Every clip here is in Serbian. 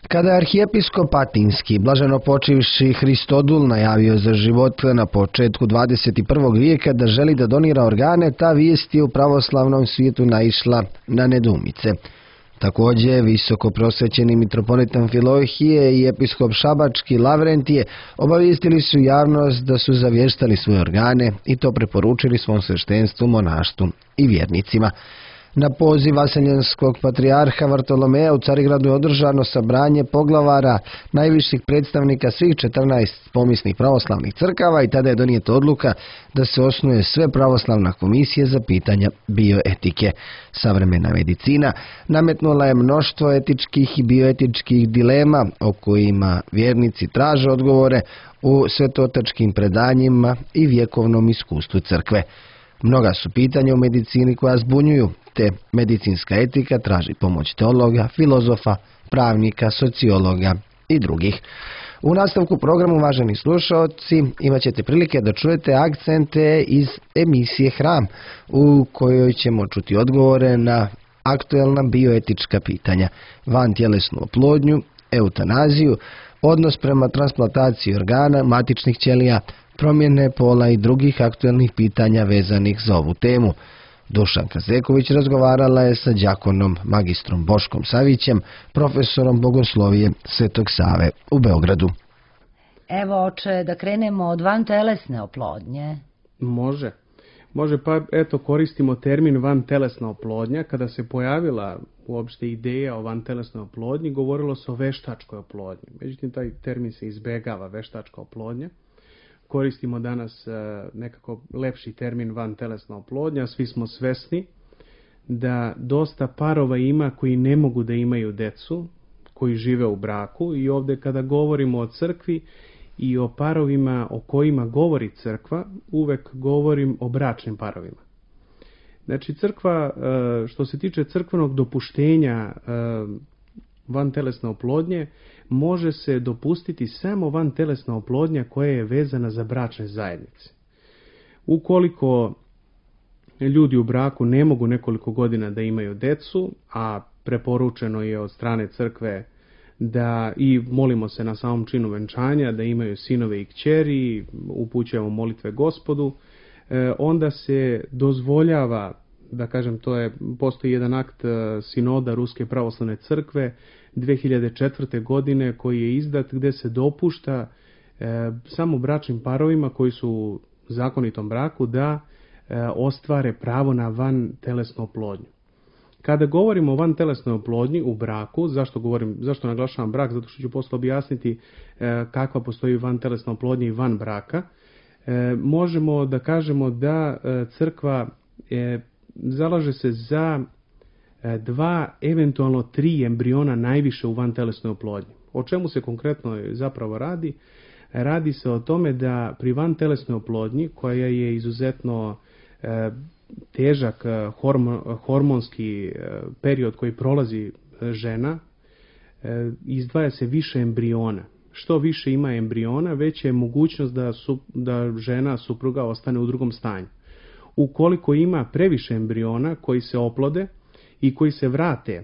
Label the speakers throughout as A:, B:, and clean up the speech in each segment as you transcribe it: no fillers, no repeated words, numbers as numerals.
A: Kada je arhijepiskop Atinski, blaženopočivši Hristodul, najavio za život na početku 21. vijeka da želi da donira organe, ta vijest je u pravoslavnom svijetu naišla na nedoumice. Također, visoko prosvećeni mitropolit Amfilohije i episkop Šabački Lavrentije obavijestili su javnost da su zavještali svoje organe i to preporučili svom sveštenstvu, monaštvu i vjernicima. Na poziv vaseljenskog patrijarha Vartolomeja u Carigradu je održano sabranje poglavara najviših predstavnika svih 14 pomisnih pravoslavnih crkava i tada je donijeta odluka da se osnuje sve pravoslavna komisije za pitanja bioetike. Savremena medicina nametnula je mnoštvo etičkih i bioetičkih dilema o kojima vjernici traže odgovore u svetotačkim predanjima i vjekovnom iskustvu crkve. Mnoga su pitanja u medicini koja zbunjuju, te medicinska etika traži pomoć teologa, filozofa, pravnika, sociologa i drugih. U nastavku programa, uvaženi slušaoci, imat ćete prilike da čujete akcente iz emisije Hram, u kojoj ćemo čuti odgovore na aktuelna bioetička pitanja, vantjelesnu oplodnju, eutanaziju, odnos prema transplantaciji organa, matičnih ćelija, promjene pola i drugih aktuelnih pitanja vezanih za ovu temu. Dušanka Zeković razgovarala je sa đakonom magistrom Boškom Savićem, profesorom bogoslovije Svetog Save u Beogradu.
B: Evo, oče, da krenemo od vantelesne oplodnje.
C: Može, pa eto koristimo termin vantelesna oplodnja. Kada se pojavila uopšte ideja o vantelesnoj oplodnji, govorilo se o veštačkoj oplodnji. Međutim, taj termin se izbegava, veštačka oplodnja. Koristimo danas nekako lepši termin vantelesna oplodnja. Svi smo svesni da dosta parova ima koji ne mogu da imaju decu, koji žive u braku, i ovdje kada govorimo o crkvi i o parovima o kojima govori crkva, uvek govorim o bračnim parovima. Znači, crkva, što se tiče crkvenog dopuštenja vantelesne oplodnje, može se dopustiti samo vantelesna oplodnja koja je vezana za bračne zajednice. Ukoliko ljudi u braku ne mogu nekoliko godina da imaju decu, a preporučeno je od strane crkve da, i molimo se na samom činu venčanja, da imaju sinove i kćeri, upućujemo molitve Gospodu, onda se dozvoljava, da kažem, postoji jedan akt sinoda Ruske pravoslavne crkve 2004. godine koji je izdat, gdje se dopušta samo bračnim parovima koji su u zakonitom braku da ostvare pravo na vantelesnu oplodnju. Kada govorimo o vantelesnoj oplodnji u braku, zašto naglašavam brak? Zato što ću posle objasniti kakva postoji vantelesna oplodnja i van braka. Možemo da kažemo da crkva zalaže se za 2, eventualno 3 embriona najviše u vantelesnoj oplodnji. O čemu se konkretno zapravo radi? Radi se o tome da pri vantelesnoj oplodnji, koja je izuzetno težak hormonski period koji prolazi žena, izdvaja se više embriona. Što više ima embriona, veća je mogućnost da žena, supruga, ostane u drugom stanju. Ukoliko ima previše embriona koji se oplode i koji se vrate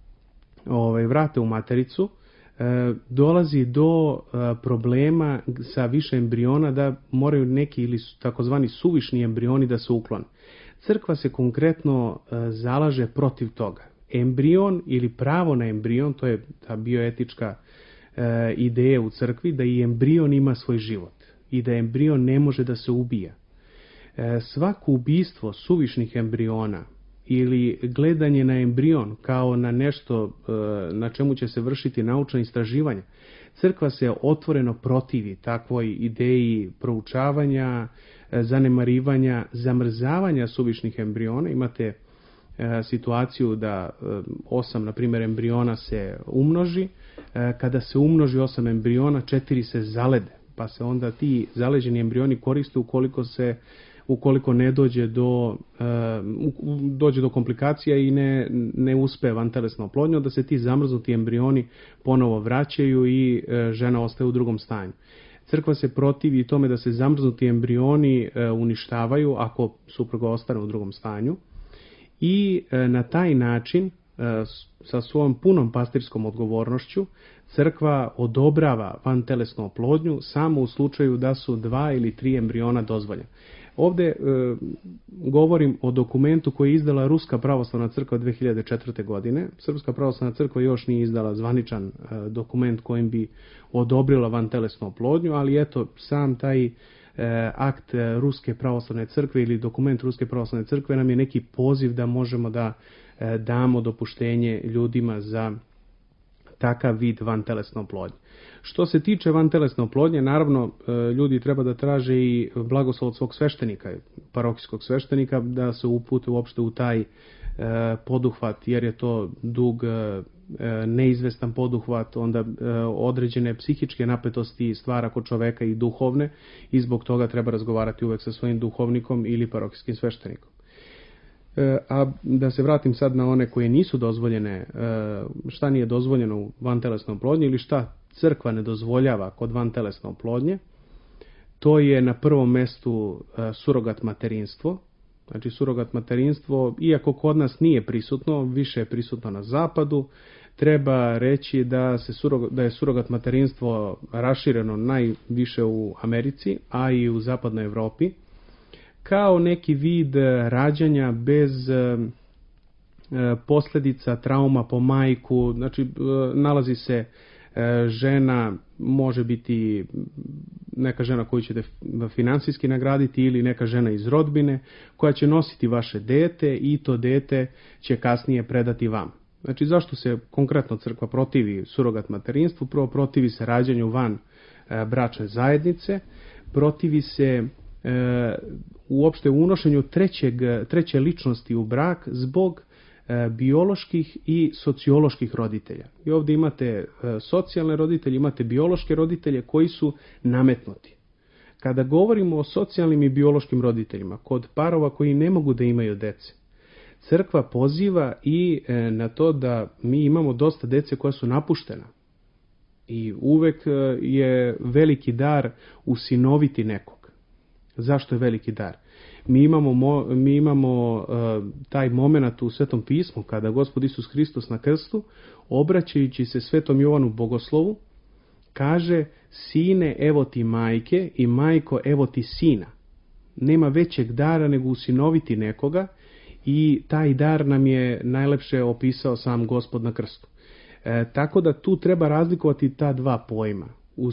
C: u matericu, dolazi do problema sa više embriona, da moraju neki ili takozvani suvišni embrioni da se uklone. Crkva se konkretno zalaže protiv toga. Embrion ili pravo na embrion, to je ta bioetička ideja u crkvi, da i embrion ima svoj život i da embrion ne može da se ubija. Svako ubistvo suvišnih embriona ili gledanje na embrion kao na nešto na čemu će se vršiti naučna istraživanja, crkva se otvoreno protivi takvoj ideji proučavanja, zanemarivanja, zamrzavanja suvišnih embriona. Imate situaciju da 8, na primjer, embriona se umnoži. Kada se umnoži 8 embriona, 4 se zalede, pa se onda ti zaleđeni embrioni koriste ukoliko ne dođe do komplikacija i ne uspe vantelesna oplodnja, da se ti zamrznuti embrioni ponovo vraćaju i žena ostaje u drugom stanju. Crkva se protivi tome da se zamrznuti embrioni uništavaju ako supruga ostane u drugom stanju i na taj način sa svojom punom pastirskom odgovornošću crkva odobrava vantelesnu oplodnju samo u slučaju da su 2 ili 3 embriona dozvoljena. Ovdje govorim o dokumentu koji je izdala Ruska pravoslavna crkva 2004. godine. Srpska pravoslavna crkva još nije izdala zvaničan dokument kojim bi odobrila vantelesnu oplodnju, ali eto sam taj akt Ruske pravoslavne crkve ili dokument Ruske pravoslavne crkve nam je neki poziv da možemo da damo dopuštenje ljudima za takav vid vantelesne oplodnje. Što se tiče vantelesne oplodnje, naravno ljudi treba da traže i blagoslov od svog sveštenika, parohijskog sveštenika, da se upute uopšte u taj poduhvat, jer je to dug, neizvestan poduhvat, onda određene psihičke napetosti stvara kod čoveka i duhovne, i zbog toga treba razgovarati uvek sa svojim duhovnikom ili parohijskim sveštenikom. A da se vratim sad na one koje nisu dozvoljene, šta nije dozvoljeno u vantelesnoj oplodnji ili šta crkva ne dozvoljava kod vantelesne oplodnje, to je na prvom mestu surogat materinstvo. Znači surogat materinstvo, iako kod nas nije prisutno, više je prisutno na zapadu, treba reći da je surogat materinstvo rašireno najviše u Americi, a i u zapadnoj Evropi, kao neki vid rađanja bez posljedica trauma po majku. Znači nalazi se žena, može biti neka žena koju ćete finansijski nagraditi ili neka žena iz rodbine koja će nositi vaše dete i to dete će kasnije predati vam. Znači zašto se konkretno crkva protivi surogat materinstvu? Prvo, protivi se rađanju van bračne zajednice, protivi se uopšte unošenju treće ličnosti u brak zbog bioloških i socioloških roditelja. I ovdje imate socijalne roditelje, imate biološke roditelje koji su nametnuti. Kada govorimo o socijalnim i biološkim roditeljima, kod parova koji ne mogu da imaju dece, crkva poziva i na to da mi imamo dosta dece koja su napuštena. I uvek je veliki dar usinoviti nekog. Zašto je veliki dar? Mi imamo taj moment u Svetom pismu kada Gospod Isus Hristos na krstu, obraćajući se Svetom Jovanu Bogoslovu, kaže: sine, evo ti majke, i majko, evo ti sina. Nema većeg dara nego usinoviti nekoga, i taj dar nam je najlepše opisao sam Gospod na krstu. Tako da tu treba razlikovati ta dva pojma.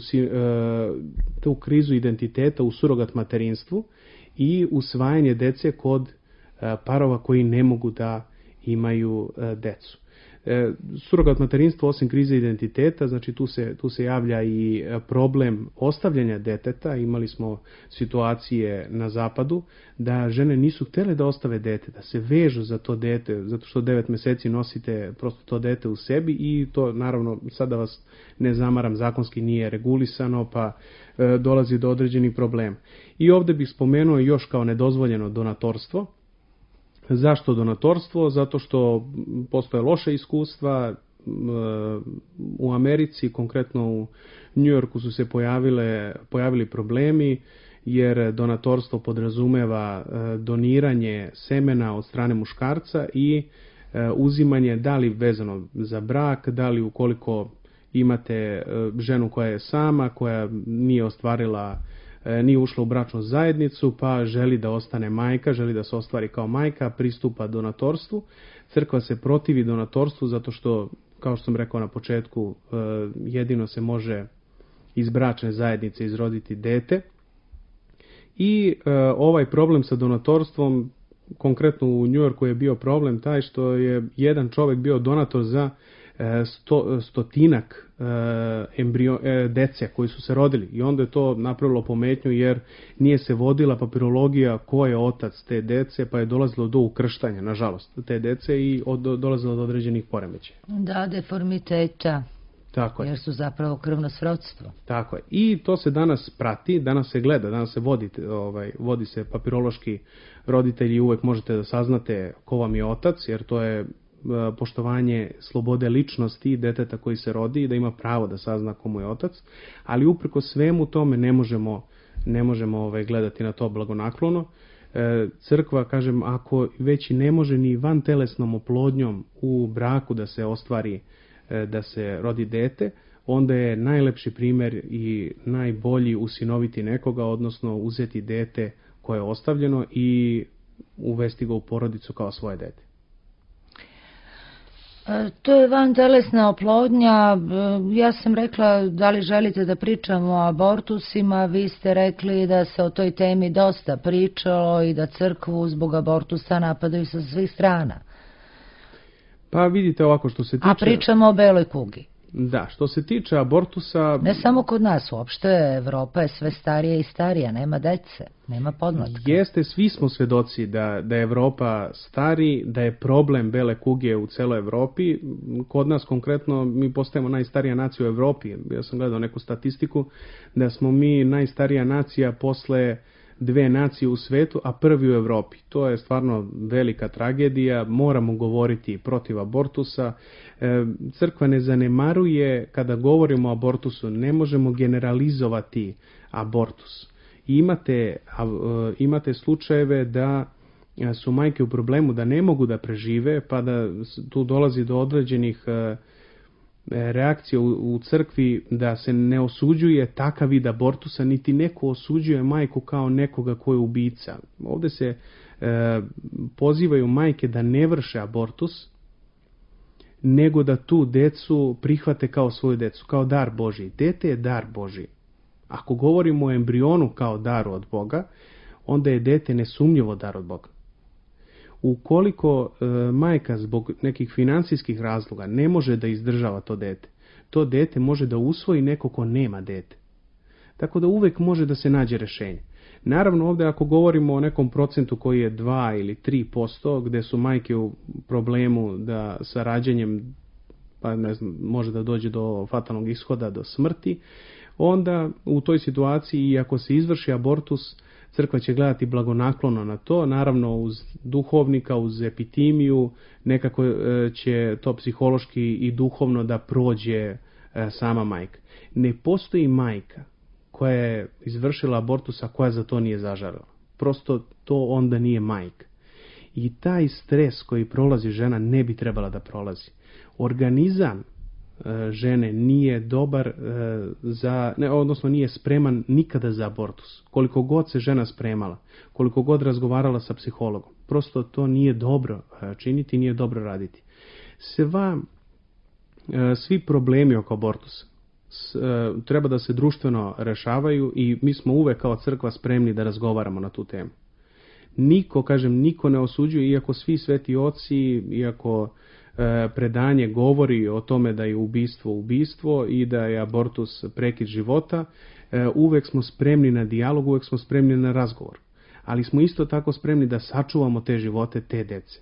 C: Tu krizu identiteta u surogat materinstvu i usvajanje dece kod parova koji ne mogu da imaju decu. Surogat materinstvo, osim krize identiteta, znači tu se javlja i problem ostavljanja deteta. Imali smo situacije na zapadu da žene nisu htjele da ostave dete, da se vežu za to dete, zato što 9 mjeseci nosite prosto to dete u sebi, i to naravno, sad da vas ne zamaram, zakonski nije regulisano, pa dolazi do određenih problema. I ovdje bih spomenuo još kao nedozvoljeno donatorstvo. Zašto donatorstvo? Zato što postoje loše iskustva. U Americi, konkretno u New Yorku, su se pojavili problemi, jer donatorstvo podrazumeva doniranje semena od strane muškarca i uzimanje, da li vezano za brak, da li ukoliko imate ženu koja je sama, koja nije ušla u bračnu zajednicu, pa želi da ostane majka, želi da se ostvari kao majka, pristupa donatorstvu. Crkva se protivi donatorstvu zato što, kao što sam rekao na početku, jedino se može iz bračne zajednice izroditi dete. I ovaj problem sa donatorstvom, konkretno u New Yorku, je bio problem taj što je jedan čovjek bio donator za stotinak dece koji su se rodili, i onda je to napravilo pometnju jer nije se vodila papirologija ko je otac te dece, pa je dolazilo do ukrštanja, nažalost, te dece, i dolazilo do određenih poremećaja.
B: Da, deformiteta.
C: Tako je.
B: Jer su zapravo krvno srodstvo.
C: Tako je. I to se danas prati, danas se gleda, danas se vodi se papirološki roditelji, uvek možete da saznate ko vam je otac, jer to je poštovanje slobode ličnosti deteta koji se rodi i da ima pravo da sazna ko mu je otac, ali uprkos svemu tome ne možemo gledati na to blagonaklono. Crkva, kažem, ako već i ne može ni vantelesnom oplodnjom u braku da se ostvari, da se rodi dete, onda je najlepši primjer i najbolji usinoviti nekoga, odnosno uzeti dete koje je ostavljeno i uvesti ga u porodicu kao svoje dete.
B: To je vantelesna oplodnja. Ja sam rekla da li želite da pričamo o abortusima, vi ste rekli da se o toj temi dosta pričalo i da crkvu zbog abortusa napadaju sa svih strana.
C: Pa vidite ovako, što se tiče...
B: A pričamo o beloj kugi.
C: Da, što se tiče abortusa...
B: Ne samo kod nas, uopšte Evropa je sve starija i starija, nema dece, nema podmlatka.
C: Jeste, svi smo svedoci da je Evropa stari, da je problem bele kuge u celoj Evropi. Kod nas konkretno mi postajemo najstarija nacija u Evropi. Ja sam gledao neku statistiku da smo mi najstarija nacija posle 2 nacije u svetu, a prvi u Evropi. To je stvarno velika tragedija, moramo govoriti protiv abortusa. Crkva ne zanemaruje, kada govorimo o abortusu, ne možemo generalizovati abortus. Imate slučajeve da su majke u problemu, da ne mogu da prežive, pa da tu dolazi do određenih reakcija u crkvi, da se ne osuđuje takav vid abortusa, niti neko osuđuje majku kao nekoga ko je ubica. Ovdje se pozivaju majke da ne vrše abortus, nego da tu decu prihvate kao svoju decu, kao dar Božji. Dete je dar Božji. Ako govorimo o embrionu kao daru od Boga, onda je dete nesumnjivo dar od Boga. Ukoliko majka zbog nekih financijskih razloga ne može da izdržava to dete može da usvoji neko ko nema dete. Tako da uvek može da se nađe rešenje. Naravno, ovdje ako govorimo o nekom procentu koji je 2 ili 3%, gde su majke u problemu da sa rađanjem, pa ne znam, može da dođe do fatalnog ishoda, do smrti, onda u toj situaciji, i ako se izvrši abortus, crkva će gledati blagonaklono na to, naravno uz duhovnika, uz epitimiju, nekako će to psihološki i duhovno da prođe sama majka. Ne postoji majka koja je izvršila abortus, a koja za to nije zažalila. Prosto to onda nije majka. I taj stres koji prolazi žena ne bi trebala da prolazi. Organizam žene nije dobar odnosno nije spreman nikada za abortus. Koliko god se žena spremala, koliko god razgovarala sa psihologom, prosto to nije dobro činiti, nije dobro raditi. Svi problemi oko abortusa treba da se društveno rešavaju i mi smo uvek kao crkva spremni da razgovaramo na tu temu. Niko ne osuđuje, iako svi sveti oci, iako predanje govori o tome da je ubistvo i da je abortus prekid života, uvek smo spremni na dijalog, uvek smo spremni na razgovor. Ali smo isto tako spremni da sačuvamo te živote, te dece.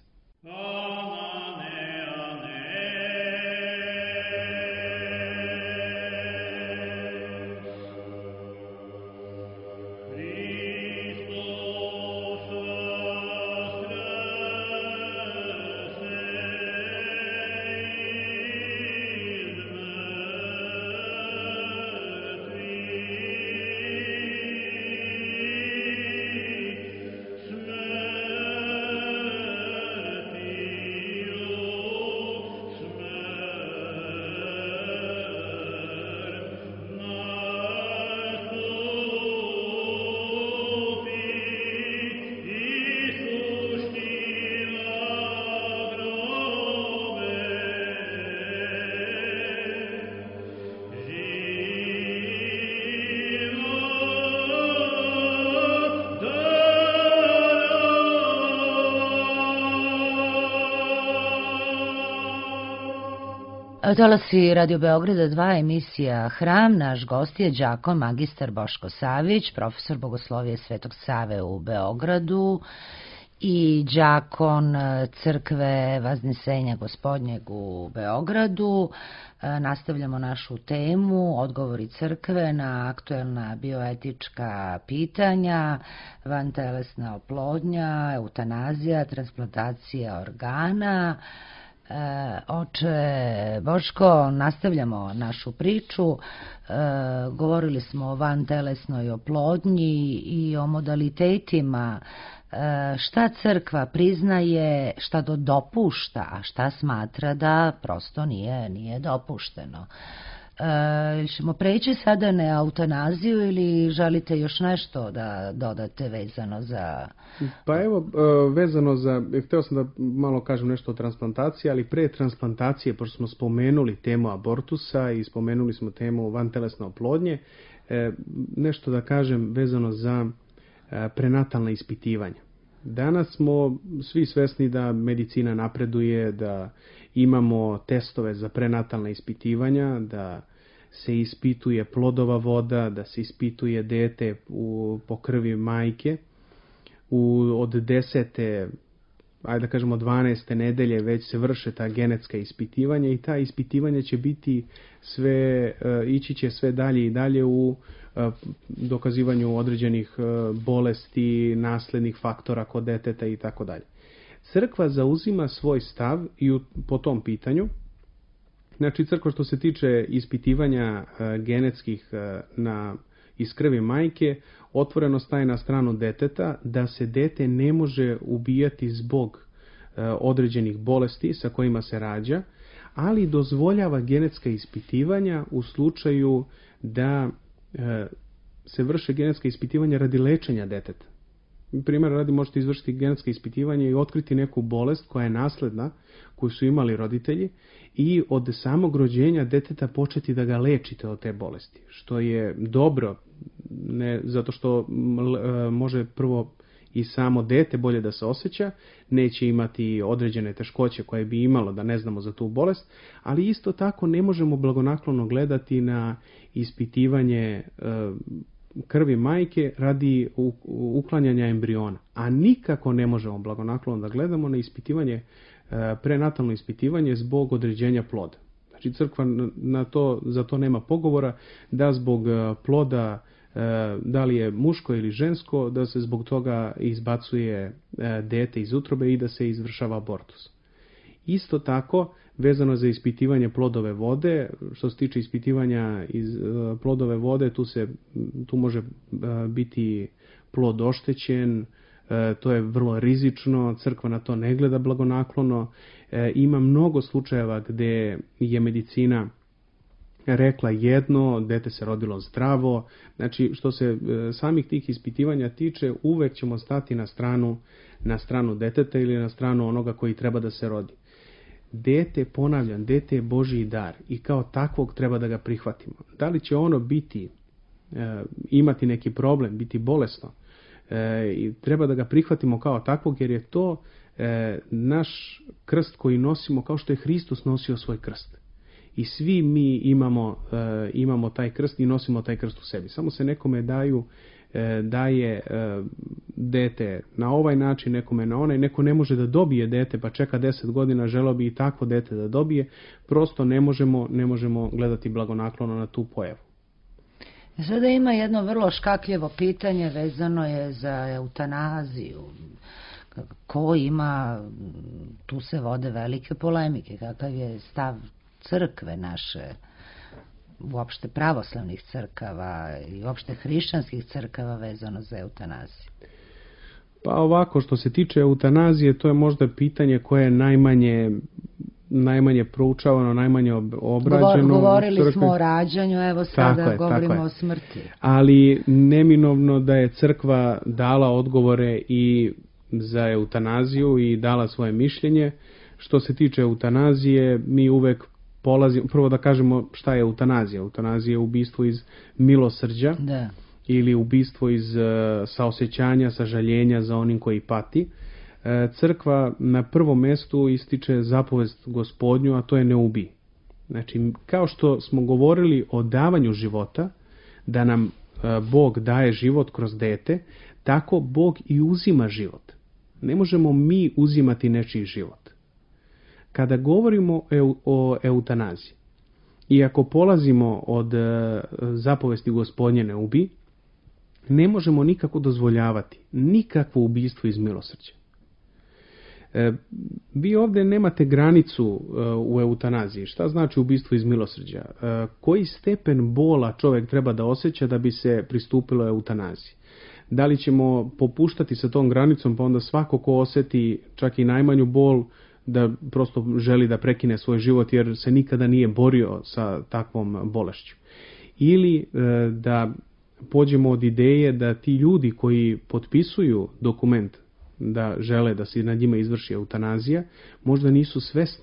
B: Talasi Radio Beograda 2, emisija Hram. Naš gost je đakon magistar Boško Savić, profesor bogoslovije Svetog Save u Beogradu i đakon crkve Vaznesenja Gospodnjeg u Beogradu. Nastavljamo našu temu, odgovori crkve na aktuelna bioetička pitanja, vantelesna oplodnja, eutanazija, transplantacija organa. Oče Boško, nastavljamo našu priču. Govorili smo o vantelesnoj oplodnji i o modalitetima. Šta crkva priznaje, šta dopušta, a šta smatra da prosto nije dopušteno. Ćemo preći sada na eutanaziju ili želite još nešto da dodate vezano za...
C: Pa evo, vezano za, htio sam da malo kažem nešto o transplantaciji, ali pre transplantacije, pošto smo spomenuli temu abortusa i spomenuli smo temu vantelesne oplodnje, nešto da kažem vezano za prenatalna ispitivanja. Danas smo svi svesni da medicina napreduje, da imamo testove za prenatalna ispitivanja, da se ispituje plodova voda, da se ispituje dete po krvi majke. Od 10. ajde da kažemo 12. nedelje već se vrše ta genetska ispitivanja i ta ispitivanja će biti ići će sve dalje i dalje u dokazivanju određenih bolesti, naslednih faktora kod deteta i tako dalje. Crkva zauzima svoj stav i po tom pitanju. Znači, crkva što se tiče ispitivanja genetskih iz krvi majke, otvoreno staje na stranu deteta da se dete ne može ubijati zbog određenih bolesti sa kojima se rađa, ali dozvoljava genetska ispitivanja u slučaju da se vrše genetska ispitivanja radi lečenja deteta. Primjer radi, možete izvršiti genetsko ispitivanje i otkriti neku bolest koja je nasledna, koju su imali roditelji, i od samog rođenja deteta početi da ga lečite od te bolesti. Što je dobro, ne zato što može prvo i samo dete bolje da se osjeća, neće imati određene teškoće koje bi imalo da ne znamo za tu bolest, ali isto tako ne možemo blagonaklono gledati na ispitivanje krvi majke radi uklanjanja embriona. A nikako ne možemo blagonaklono da gledamo na ispitivanje, prenatalno ispitivanje zbog određenja ploda. Znači crkva za to nema pogovora da zbog ploda, da li je muško ili žensko, da se zbog toga izbacuje dete iz utrobe i da se izvršava abortus. Isto tako, vezano za ispitivanje plodove vode, što se tiče ispitivanja iz plodove vode, tu može biti plod oštećen, to je vrlo rizično, crkva na to ne gleda blagonaklono. Ima mnogo slučajeva gdje je medicina rekla jedno, dete se rodilo zdravo. Znači, što se samih tih ispitivanja tiče, uvek ćemo stati na stranu deteta ili na stranu onoga koji treba da se rodi. Dete, ponavljam, dete je Božji dar i kao takvog treba da ga prihvatimo. Da li će ono imati neki problem, biti bolesno, i treba da ga prihvatimo kao takvog, jer je to naš krst koji nosimo kao što je Hristos nosio svoj krst. I svi mi imamo taj krst i nosimo taj krst u sebi. Samo se nekome daje dete na ovaj način, nekome na onaj. Neko ne može da dobije dete pa čeka 10 godina, želeo bi i takvo dete da dobije. Prosto ne možemo gledati blagonaklono na tu pojavu.
B: Sada ima jedno vrlo škakljivo pitanje, vezano je za eutanaziju. Ko ima, tu se vode velike polemike, kakav je stav crkve naše, uopšte pravoslavnih crkava i uopšte hrišćanskih crkava vezano za eutanaziju?
C: Pa ovako, što se tiče eutanazije, to je možda pitanje koje je najmanje proučavano, najmanje obrađeno.
B: Govorili smo o rađanju, evo sada govorimo o smrti.
C: Ali neminovno da je crkva dala odgovore i za eutanaziju i dala svoje mišljenje. Što se tiče eutanazije, mi uvek polazimo, prvo da kažemo šta je eutanazija. Eutanazija je ubistvo iz milosrđa, ili ubistvo iz saosjećanja, sažaljenja za onim koji pati. Crkva na prvom mjestu ističe zapovest Gospodnju, a to je ne ubij. Znači, kao što smo govorili o davanju života, da nam Bog daje život kroz dete, tako Bog i uzima život. Ne možemo mi uzimati nečiji život. Kada govorimo o eutanaziji, i ako polazimo od zapovesti Gospodnje ne ubij, ne možemo nikako dozvoljavati nikakvo ubistvo iz milosrđa. Vi ovdje nemate granicu u eutanaziji. Šta znači ubistvo iz milosrđa? Koji stepen bola čovjek treba da osjeća da bi se pristupilo eutanaziji? Da li ćemo popuštati sa tom granicom pa onda svako ko osjeti čak i najmanju bol da prosto želi da prekine svoj život jer se nikada nije borio sa takvom bolešću? Ili da pođemo od ideje da ti ljudi koji potpisuju dokument da žele da se nad njima izvrši eutanazija, možda nisu svesni.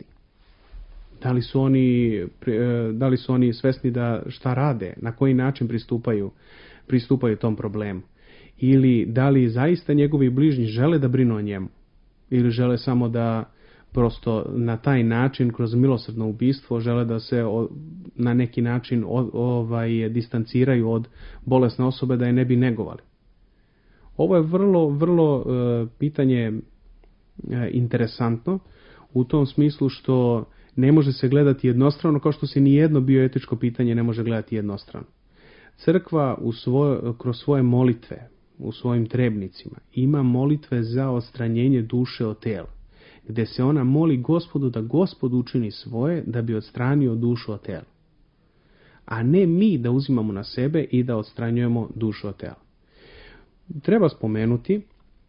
C: Da li su oni svesni da šta rade, na koji način pristupaju tom problemu? Ili da li zaista njegovi bližnji žele da brinu o njemu? Ili žele samo da prosto na taj način, kroz milosrdno ubistvo, žele da se na neki način distanciraju od bolesne osobe da je ne bi negovali? Ovo je vrlo pitanje interesantno u tom smislu što ne može se gledati jednostrano kao što se nijedno bioetičko pitanje ne može gledati jednostrano. Crkva kroz svoje molitve, u svojim trebnicima, ima molitve za odstranjenje duše od tela, gdje se ona moli Gospodu da Gospod učini svoje da bi odstranio dušu od tela. A ne mi da uzimamo na sebe i da odstranjujemo dušu od tela. Treba spomenuti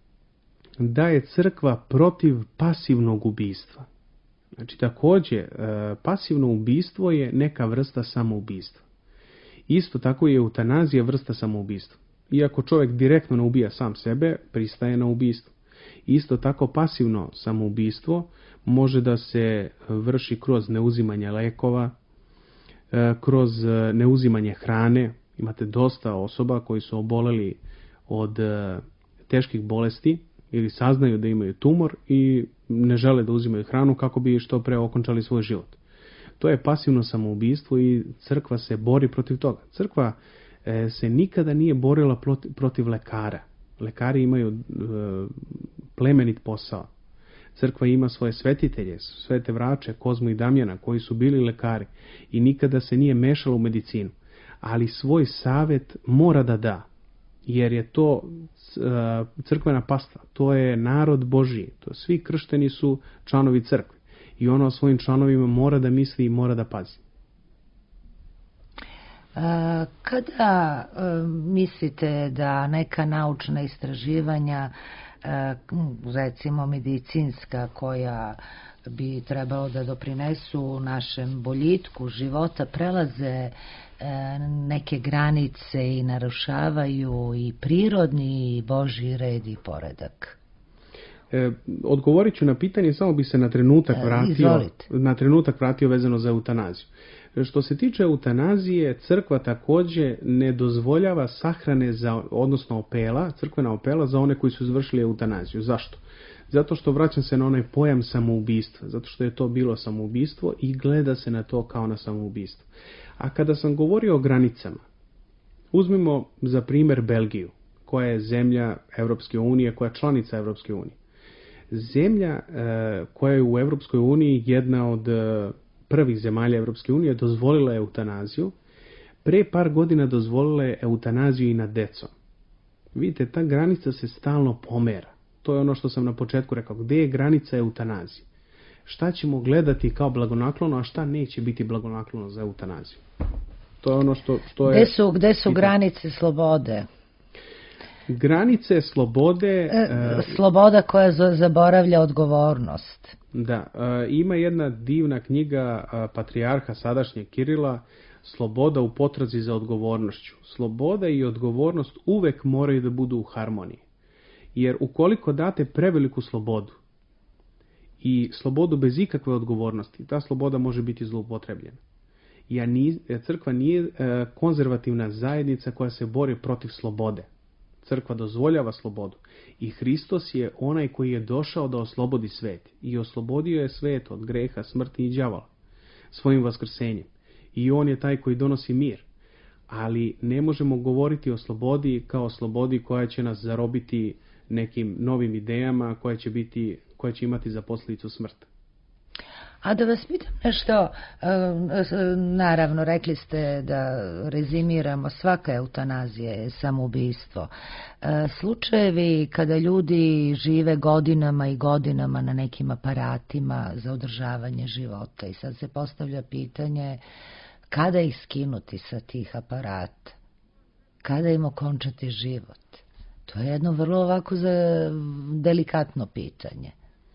C: da je crkva protiv pasivnog ubistva. Znači također pasivno ubistvo je neka vrsta samoubistva. Isto tako je eutanazija vrsta samoubistva. Iako čovjek direktno ne ubija sam sebe, pristaje na ubistvo. Isto tako pasivno samoubistvo može da se vrši kroz neuzimanje lekova, kroz neuzimanje hrane. Imate dosta osoba koji su oboleli od teških bolesti ili saznaju da imaju tumor i ne žele da uzimaju hranu kako bi što pre okončali svoj život. To je pasivno samoubistvo i crkva se bori protiv toga. Crkva se nikada nije borila protiv lekara. Lekari imaju plemenit posao. Crkva ima svoje svetitelje, svete vrače, Kozmu i Damjana, koji su bili lekari i nikada se nije mešala u medicinu. Ali svoj savjet mora da da, jer je to crkvena pasta, to je narod Božji, to svi kršteni su članovi crkve i ona o svojim članovima mora da misli i mora da pazi.
B: Kada mislite da neka naučna istraživanja, recimo medicinska, koja bi trebalo da doprinesu našem boljitku života, prelaze neke granice i narušavaju i prirodni i Božji red i poredak?
C: Odgovorit ću na pitanje, samo bi se na trenutak vratio vezano za eutanaziju. Što se tiče eutanazije, crkva također ne dozvoljava sahrane odnosno opela, crkvena opela za one koji su izvršili eutanaziju. Zašto? Zato što vraćam se na onaj pojam samoubistva, zato što je to bilo samoubistvo i gleda se na to kao na samoubistvo. A kada sam govorio o granicama, uzmimo za primjer Belgiju, koja je zemlja Europske unije, koja je članica Europske unije. Zemlja koja je u Europskoj uniji jedna od prvih zemalja Europske unije dozvolila eutanaziju, pre par godina dozvolila je eutanaziju i nad decom. Vidite, ta granica se stalno pomera. To je ono što sam na početku rekao. Gdje je granica eutanazije? Šta ćemo gledati kao blagonaklono, a šta neće biti blagonaklono za eutanaziju? To je ono što je...
B: Gde su granice slobode?
C: Granice slobode...
B: Sloboda koja zaboravlja odgovornost.
C: Da, ima jedna divna knjiga patrijarha sadašnjeg Kirila, Sloboda u potrazi za odgovornošću. Sloboda i odgovornost uvek moraju da budu u harmoniji. Jer ukoliko date preveliku slobodu i slobodu bez ikakve odgovornosti, ta sloboda može biti zloupotrebljena. Crkva nije konzervativna zajednica koja se bori protiv slobode. Crkva dozvoljava slobodu i Hristos je onaj koji je došao da oslobodi svet i oslobodio je svet od greha, smrti i đavola svojim vaskrsenjem. I on je taj koji donosi mir. Ali ne možemo govoriti o slobodi kao o slobodi koja će nas zarobiti nekim novim idejama koje će imati za posljedicu smrt.
B: A da vas pitam nešto, naravno rekli ste da rezimiramo, svaka eutanazija je samoubistvo. Slučajevi kada ljudi žive godinama i godinama na nekim aparatima za održavanje života i sad se postavlja pitanje kada ih skinuti sa tih aparata, kada im okončati život. To je jedno vrlo ovako delikatno pitanje.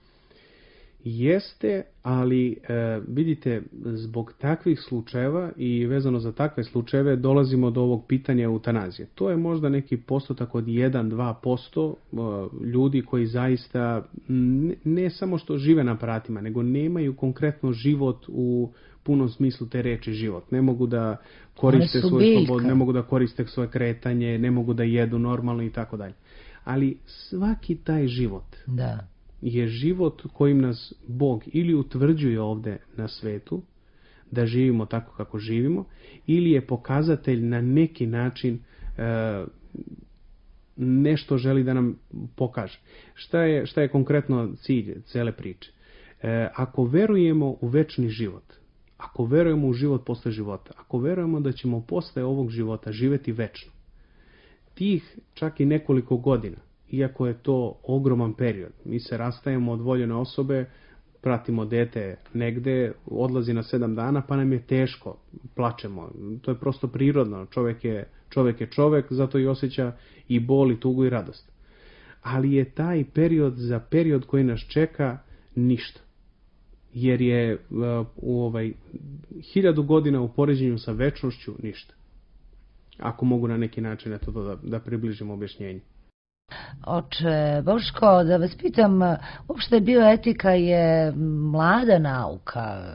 C: Jeste, ali vidite, zbog takvih slučajeva i vezano za takve slučajeve dolazimo do ovog pitanja eutanazije. To je možda neki postotak od 1-2% ljudi koji zaista ne samo što žive na aparatima, nego nemaju konkretno život u punom smislu te reči život. Ne mogu da koriste svoju slobodu, ne mogu da koriste svoje kretanje, ne mogu da jedu normalno i tako dalje. Ali svaki taj život je život kojim nas Bog ili utvrđuje ovde na svetu, da živimo tako kako živimo, ili je pokazatelj na neki način nešto želi da nam pokaže. Šta je konkretno cilj cele priče? Ako verujemo u večni život, ako verujemo u život posle života, ako verujemo da ćemo posle ovog života živeti večno, tih čak i nekoliko godina, iako je to ogroman period, mi se rastajemo od voljene osobe, pratimo dete negde, odlazi na 7 dana, pa nam je teško, plačemo. To je prosto prirodno, čovek je čovek, zato i osjeća i bol, i tugu, i radost. Ali je taj period za period koji nas čeka ništa. Jer je 1000 godina u poređenju sa večnošću ništa. Ako mogu na neki način da približim objašnjenje.
B: Oče Boško, da vas pitam, uopšte bioetika je mlada nauka,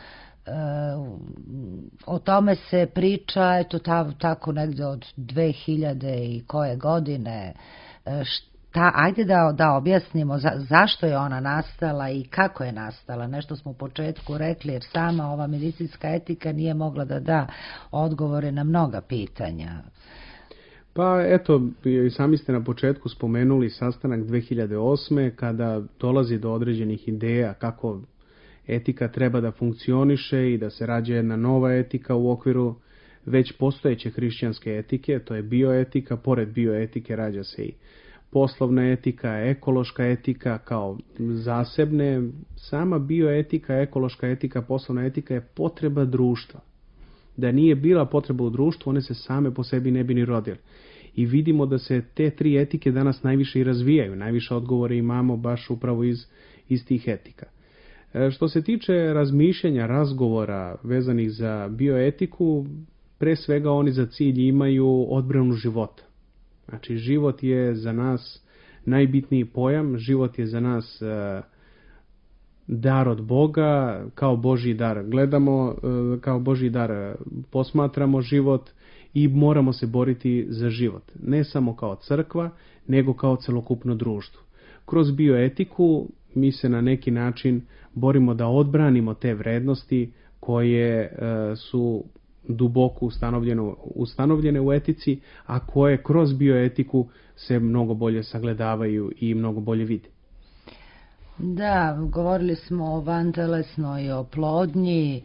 B: o tome se priča, eto tako negde od 2000 i koje godine, ajde da objasnimo zašto je ona nastala i kako je nastala. Nešto smo u početku rekli, jer sama ova medicinska etika nije mogla da da odgovore na mnoga pitanja.
C: Pa eto, i sami ste na početku spomenuli sastanak 2008. kada dolazi do određenih ideja kako etika treba da funkcioniše i da se rađa jedna nova etika u okviru već postojeće hrišćanske etike, to je bioetika, pored bioetike rađa se i poslovna etika, ekološka etika kao zasebne. Sama bioetika, ekološka etika, poslovna etika je potreba društva. Da nije bila potreba u društvu, one se same po sebi ne bi ni rodile. I vidimo da se te 3 etike danas najviše i razvijaju. Najviše odgovore imamo baš upravo iz tih etika. Što se tiče razmišljanja, razgovora vezanih za bioetiku, pre svega oni za cilj imaju odbranu života. Znači, život je za nas najbitniji pojam, život je za nas dar od Boga, kao Božji dar gledamo, kao Božji dar posmatramo život i moramo se boriti za život. Ne samo kao crkva, nego kao celokupno društvo. Kroz bioetiku mi se na neki način borimo da odbranimo te vrednosti koje su duboko ustanovljene u etici, a koje kroz bioetiku se mnogo bolje sagledavaju i mnogo bolje vide.
B: Da, govorili smo o vantelesnoj oplodnji,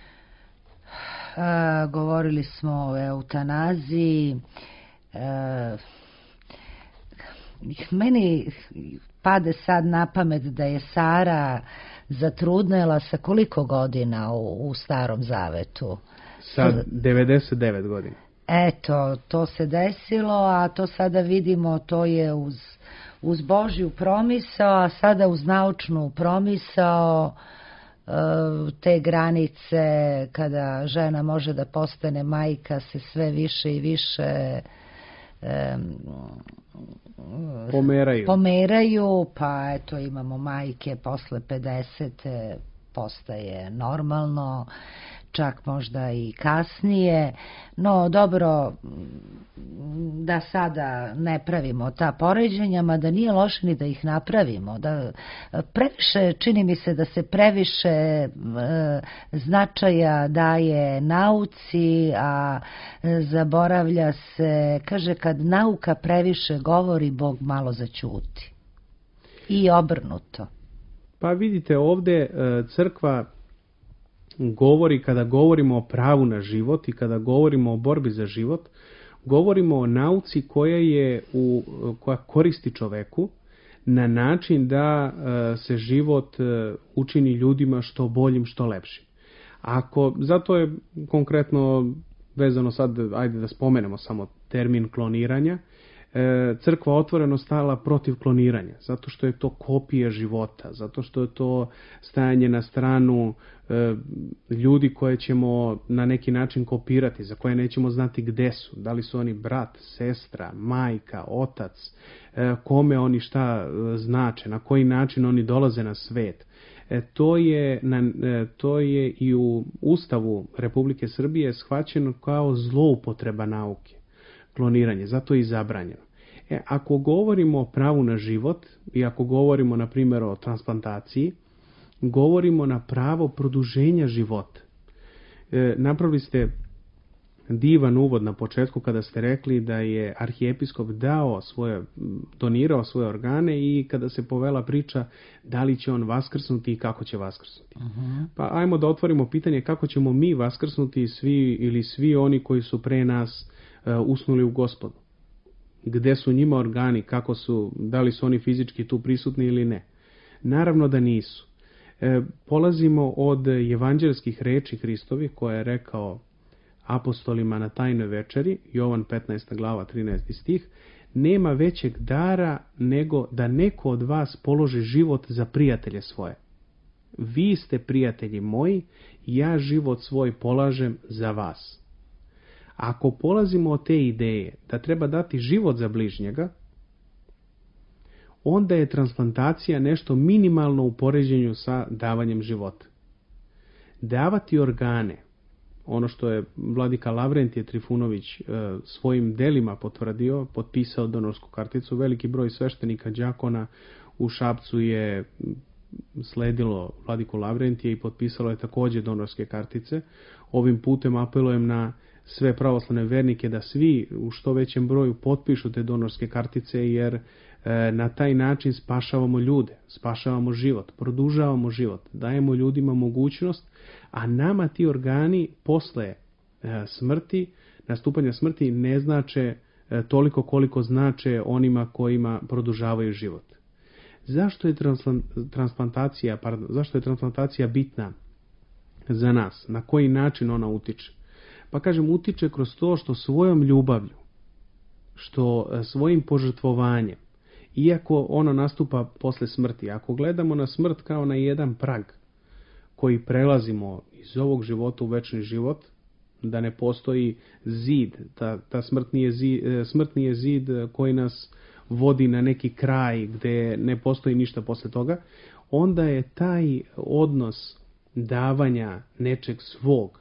B: govorili smo o eutanaziji. Meni pade sad na pamet da je Sara zatrudnela sa koliko godina u Starom Zavetu?
C: Sa 99 godina.
B: Eto, to se desilo, a to sada vidimo, to je uz Božju promisao, a sada uz naučnu promisao, te granice kada žena može da postane majka se sve više i više pomeraju, pa eto imamo majke posle 50 postaje normalno, čak možda i kasnije, no dobro da sada ne pravimo ta poređenja, mada nije loše ni da ih napravimo, da previše, čini mi se da se previše značaja daje nauci, a zaboravlja se, kaže kad nauka previše govori, Bog malo zaćuti. I obrnuto.
C: Pa vidite, ovde crkva kada govorimo o pravu na život i kada govorimo o borbi za život, govorimo o nauci koja koristi čoveku na način da se život učini ljudima što boljim, što lepšim. Zato je konkretno vezano sad, ajde da spomenemo samo termin kloniranja, crkva otvoreno stala protiv kloniranja, zato što je to kopija života, zato što je to stajanje na stranu ljudi koje ćemo na neki način kopirati, za koje nećemo znati gde su, da li su oni brat, sestra, majka, otac, kome oni šta znače, na koji način oni dolaze na svet. To je i u Ustavu Republike Srbije shvaćeno kao zloupotreba nauke, kloniranje, zato je i zabranjeno. Ako govorimo o pravu na život i ako govorimo na primjer o transplantaciji, govorimo na pravo produženja života. Napravili ste divan uvod na početku kada ste rekli da je arhijepiskop donirao svoje organe i kada se povela priča da li će on vaskrsnuti i kako će vaskrsnuti. Uh-huh. Pa ajmo da otvorimo pitanje kako ćemo mi vaskrsnuti svi oni koji su pre nas usnuli u Gospodu. Gde su njima organi, da li su oni fizički tu prisutni ili ne. Naravno da nisu. Polazimo od evanđelskih reči Hristovi koje je rekao apostolima na tajnoj večeri, Jovan 15. glava 13. stih, nema većeg dara nego da neko od vas položi život za prijatelje svoje. Vi ste prijatelji moji, ja život svoj polažem za vas. Ako polazimo od te ideje da treba dati život za bližnjega, onda je transplantacija nešto minimalno u poređenju sa davanjem života. Davati organe, ono što je vladika Lavrentije Trifunović svojim delima potvrdio, potpisao donorsku karticu, veliki broj sveštenika đakona u Šapcu je sledilo vladiku Lavrentije i potpisalo je također donorske kartice. Ovim putem apelujem na sve pravoslavne vernike da svi u što većem broju potpišu te donorske kartice, jer na taj način spašavamo ljude, spašavamo život, produžavamo život, dajemo ljudima mogućnost, a nama ti organi posle smrti, nastupanja smrti ne znače toliko koliko znače onima kojima produžavaju život. Zašto je transplantacija bitna za nas? Na koji način ona utiče? Pa kažem, utiče kroz to što svojom ljubavlju, što svojim požrtvovanjem, iako ono nastupa posle smrti, ako gledamo na smrt kao na jedan prag koji prelazimo iz ovog života u večni život, da ne postoji zid, ta smrt nije zid koji nas vodi na neki kraj gdje ne postoji ništa posle toga, onda je taj odnos davanja nečeg svog,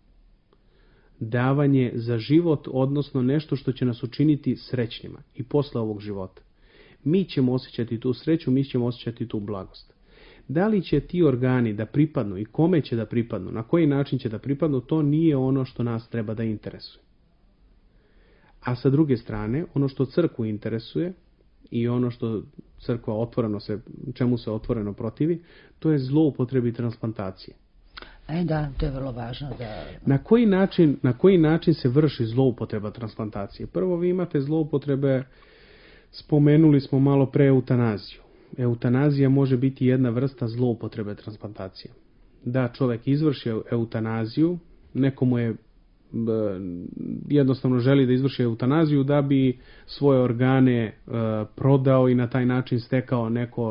C: davanje za život, odnosno nešto što će nas učiniti srećnima i posle ovog života. Mi ćemo osjećati tu sreću, mi ćemo osjećati tu blagost. Da li će ti organi da pripadnu i kome će da pripadnu, na koji način će da pripadnu, to nije ono što nas treba da interesuje. A sa druge strane, ono što crkvu interesuje i ono što crkva čemu se otvoreno protivi, to je zloupotrebi transplantacije.
B: Da, to je vrlo važno.
C: Na koji način se vrši zloupotreba transplantacije? Prvo, vi imate zloupotrebe, spomenuli smo malo pre eutanaziju. Eutanazija može biti jedna vrsta zloupotrebe transplantacije. Da čovjek izvrši eutanaziju, nekomu je jednostavno želi da izvrši eutanaziju da bi svoje organe prodao i na taj način stekao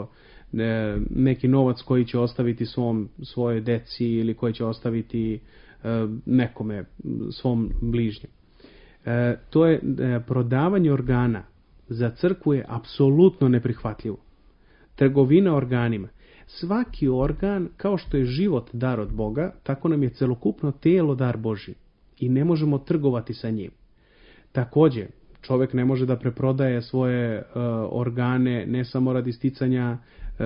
C: neki novac koji će ostaviti svojoj deci ili koji će ostaviti nekome, svom bližnjem. To je prodavanje organa za crkvu je apsolutno neprihvatljivo. Trgovina organima. Svaki organ, kao što je život dar od Boga, tako nam je celokupno telo dar Božji i ne možemo trgovati sa njim. Također, čovjek ne može da preprodaje svoje organe ne samo radi sticanja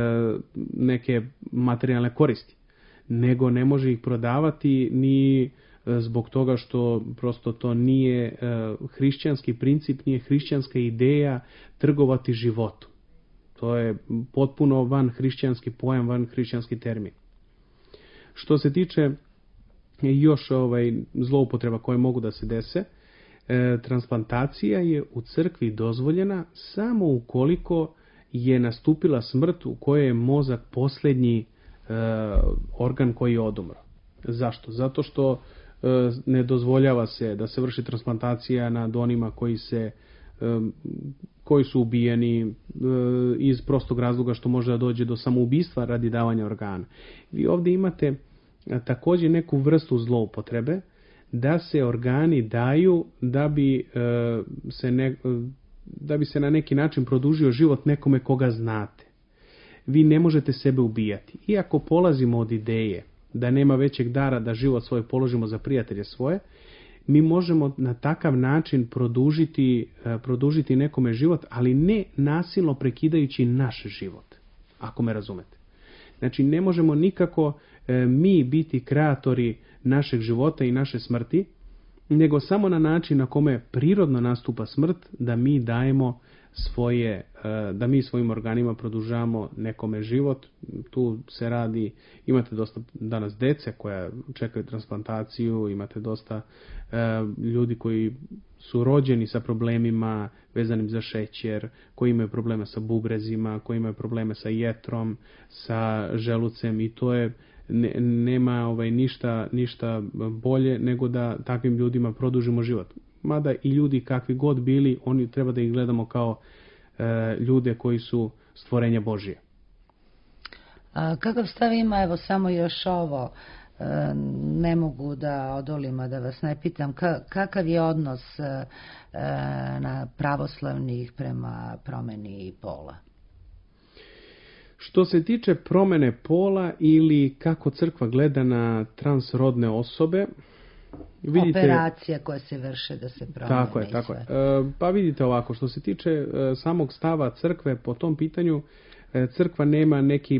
C: neke materijalne koristi, nego ne može ih prodavati ni zbog toga što prosto to nije hrišćanski princip, nije hrišćanska ideja trgovati životom. To je potpuno van hrišćanski pojam, van hrišćanski termin. Što se tiče još zloupotreba koje mogu da se dese. Transplantacija je u crkvi dozvoljena samo ukoliko je nastupila smrt u kojoj je mozak posljednji organ koji je odumro. Zašto? Zato što ne dozvoljava se da se vrši transplantacija nad onima koji su ubijeni iz prostog razloga što može da dođe do samoubistva radi davanja organa. Vi ovdje imate također neku vrstu zloupotrebe da se organi daju da bi se na neki način produžio život nekome koga znate. Vi ne možete sebe ubijati. Iako polazimo od ideje da nema većeg dara da život svoj položimo za prijatelje svoje, mi možemo na takav način produžiti nekome život, ali ne nasilno prekidajući naš život, ako me razumete. Znači, ne možemo nikako mi biti kreatori našeg života i naše smrti, nego samo na način na kome prirodno nastupa smrt, da mi dajemo da mi svojim organima produžavamo nekome život. Tu se radi, imate dosta danas dece koja čekaju transplantaciju, imate dosta ljudi koji su rođeni sa problemima vezanim za šećer, koji imaju probleme sa bubrezima, koji imaju probleme sa jetrom, sa želucem, i to je nema ništa bolje nego da takvim ljudima produžimo život. Mada i ljudi kakvi god bili, oni treba da ih gledamo kao ljude koji su stvorenja Božije.
B: Kakav stav ima, evo samo još ovo, ne mogu da odolim da vas ne pitam, kakav je odnos na pravoslavnih prema promjeni pola?
C: Što se tiče promjene pola ili kako crkva gleda na transrodne osobe, vidite,
B: operacije koje se vrše da se promijene.
C: Tako je. Pa vidite ovako, što se tiče samog stava crkve po tom pitanju, crkva nema neki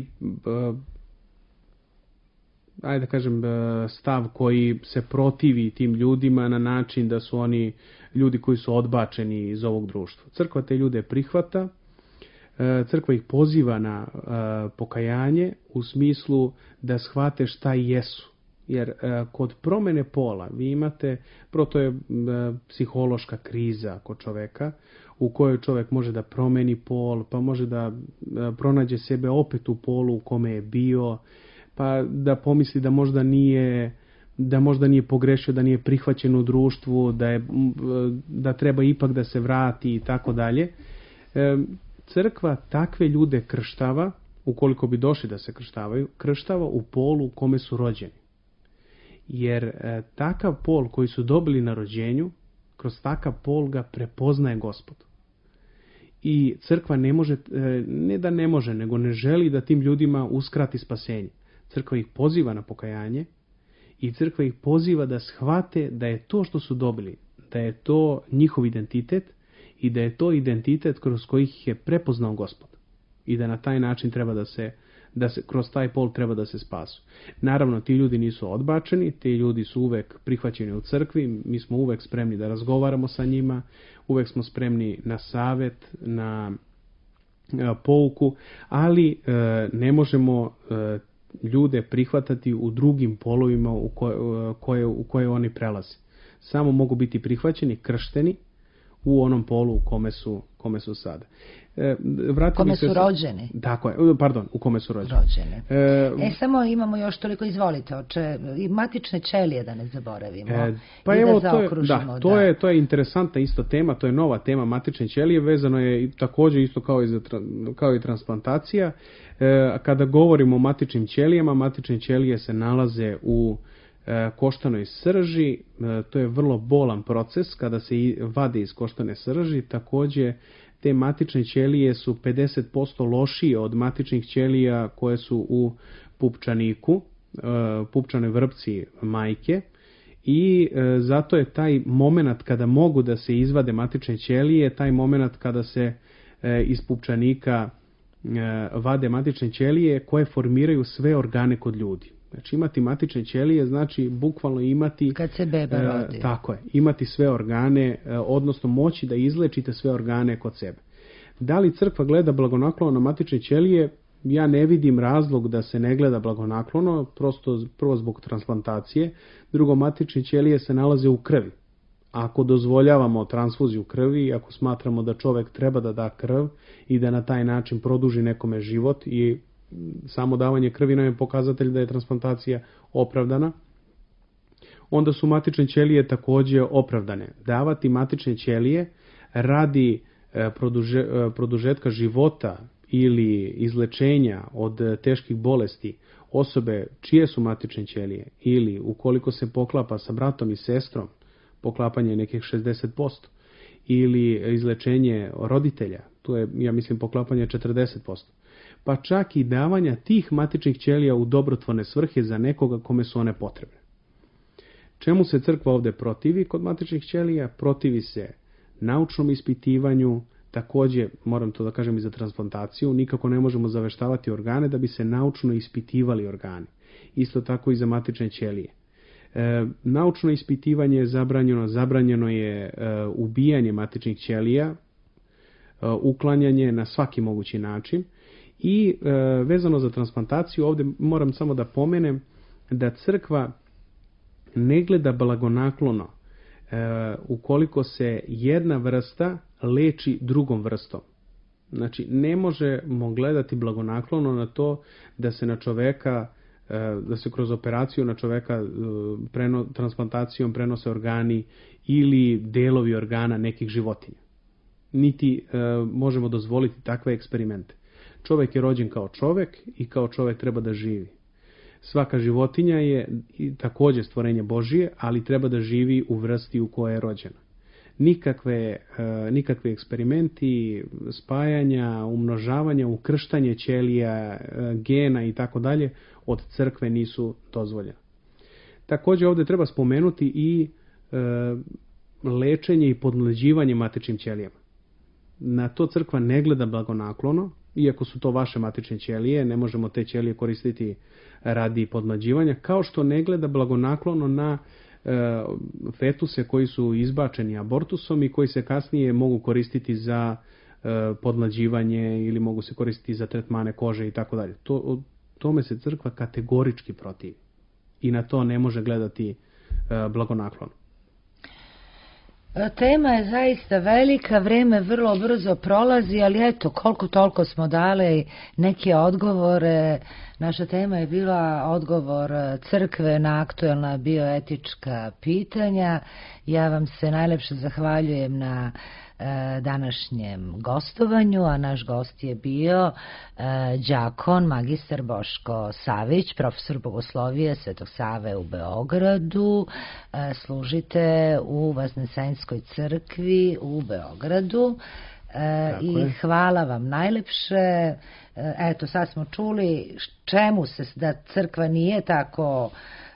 C: stav koji se protivi tim ljudima na način da su oni ljudi koji su odbačeni iz ovog društva. Crkva te ljude prihvata, crkva ih poziva na pokajanje u smislu da shvate šta jesu. Jer kod promjene pola vi imate, prvo to je psihološka kriza kod čoveka u kojoj čovjek može da promeni pol, pa može da pronađe sebe opet u polu u kome je bio, pa da pomisli da možda nije pogrešio, da nije prihvaćen u društvu, da treba ipak da se vrati i tako dalje. Crkva takve ljude krštava, ukoliko bi došli da se krštava u polu u kome su rođeni. Jer takav pol koji su dobili na rođenju, kroz takav pol ga prepoznaje Gospod. I crkva ne može, ne da ne može, nego ne želi da tim ljudima uskrati spasenje. Crkva ih poziva na pokajanje i crkva ih poziva da shvate da je to što su dobili, da je to njihov identitet i da je to identitet kroz kojih je prepoznao Gospod. I da na taj način treba da se kroz taj pol treba da se spasu. Naravno, ti ljudi nisu odbačeni, ti ljudi su uvek prihvaćeni u crkvi, mi smo uvek spremni da razgovaramo sa njima, uvek smo spremni na savjet, na pouku, ali ne možemo ljude prihvatati u drugim polovima u koje oni prelaze. Samo mogu biti prihvaćeni, kršteni u onom polu u kome su sada.
B: Kome su rođeni.
C: Tako je, u kome su rođeni.
B: Samo imamo još toliko, izvolite, i matične ćelije da ne zaboravimo.
C: Pa evo, to je interesantna isto tema, to je nova tema matične ćelije, vezano je također isto kao i transplantacija. Kada govorimo o matičnim ćelijama, matične ćelije se nalaze u koštanoj srži, to je vrlo bolan proces kada se vade iz koštane srži. Također te matične ćelije su 50% lošije od matičnih ćelija koje su u pupčaniku, pupčanoj vrpci majke, i zato je taj moment kada mogu da se izvade matične ćelije, taj moment kada se iz pupčanika vade matične ćelije koje formiraju sve organe kod ljudi. Znači, imati matične ćelije znači bukvalno imati,
B: kad se beba rodi.
C: Tako je, imati sve organe, odnosno moći da izlečite sve organe kod sebe. Da li crkva gleda blagonaklono na matične ćelije? Ja ne vidim razlog da se ne gleda blagonaklono, prvo zbog transplantacije, drugo, matične ćelije se nalaze u krvi. Ako dozvoljavamo transfuziju krvi, ako smatramo da čovek treba da da krv i da na taj način produži nekome život i samo davanje krvi nam je pokazatelj da je transplantacija opravdana, onda su matične ćelije takođe opravdane. Davati matične ćelije radi produžetka života ili izlečenja od teških bolesti osobe čije su matične ćelije ili ukoliko se poklapa sa bratom i sestrom, poklapanje nekih 60%, ili izlečenje roditelja, to je, ja mislim, poklapanje 40%, pa čak i davanja tih matičnih ćelija u dobrotvorne svrhe za nekoga kome su one potrebne. Čemu se crkva ovde protivi kod matičnih ćelija? Protivi se naučnom ispitivanju, takođe, moram to da kažem i za transplantaciju, nikako ne možemo zaveštavati organe da bi se naučno ispitivali organi. Isto tako i za matične ćelije. Naučno ispitivanje je zabranjeno je ubijanje matičnih ćelija, uklanjanje na svaki mogući način i vezano za transplantaciju ovde moram samo da pomenem da crkva ne gleda blagonaklono ukoliko se jedna vrsta leči drugom vrstom. Znači, ne možemo gledati blagonaklono na to da se na čoveka, da se kroz operaciju na čoveka transplantacijom prenose organi ili delovi organa nekih životinja. Niti možemo dozvoliti takve eksperimente. Čovek je rođen kao čovek i kao čovek treba da živi. Svaka životinja je takođe stvorenje Božije, ali treba da živi u vrsti u kojoj je rođena. Nikakve eksperimenti, spajanja, umnožavanja, ukrštanje ćelija, gena i tako dalje od crkve nisu dozvoljene. Takođe ovde treba spomenuti i lečenje i podmlađivanje matičnim ćelijama. Na to crkva ne gleda blagonaklono, iako su to vaše matične ćelije, ne možemo te ćelije koristiti radi podmlađivanja, kao što ne gleda blagonaklono na fetuse koji su izbačeni abortusom i koji se kasnije mogu koristiti za podmlađivanje ili mogu se koristiti za tretmane kože i tako dalje. Tome se crkva kategorički protivi i na to ne može gledati blagonaklono.
B: Tema je zaista velika, vreme vrlo brzo prolazi, ali eto, koliko toliko smo dali neke odgovore. Naša tema je bila odgovor crkve na aktuelna bioetička pitanja. Ja vam se najlepše zahvaljujem na današnjem gostovanju, a naš gost je bio đakon magistar Boško Savić, profesor bogoslovije Svetog Save u Beogradu. Služite u Vaznesenskoj crkvi u Beogradu. I hvala vam najlepše. Eto, sad smo čuli čemu se da crkva nije tako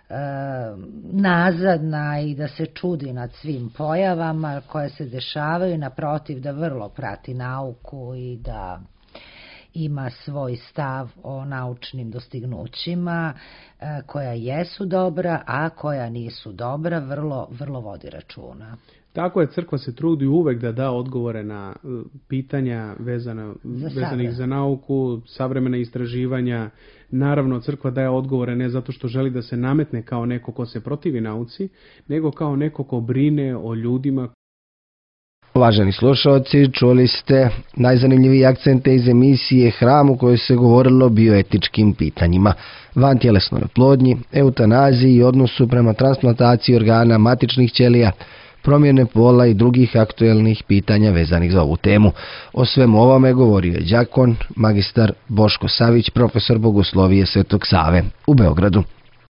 B: nazadna i da se čudi nad svim pojavama koje se dešavaju, naprotiv da vrlo prati nauku i da ima svoj stav o naučnim dostignućima koja jesu dobra, a koja nisu dobra, vrlo vodi računa.
C: Tako je, crkva se trudi uvek da da odgovore na pitanja vezanih za nauku, savremena istraživanja. Naravno, crkva daje odgovore ne zato što želi da se nametne kao neko ko se protivi nauci, nego kao neko ko brine o ljudima.
A: Uvaženi slušalci, čuli ste najzanimljivije akcente iz emisije Hram u kojoj se govorilo o bioetičkim pitanjima, vantjelesnoj oplodnji, eutanaziji i odnosu prema transplantaciji organa matičnih ćelija, promjene pola i drugih aktuelnih pitanja vezanih za ovu temu. O svemu ovome govorio je đakon magistar Boško Savić, profesor bogoslovije Svetog Save u Beogradu.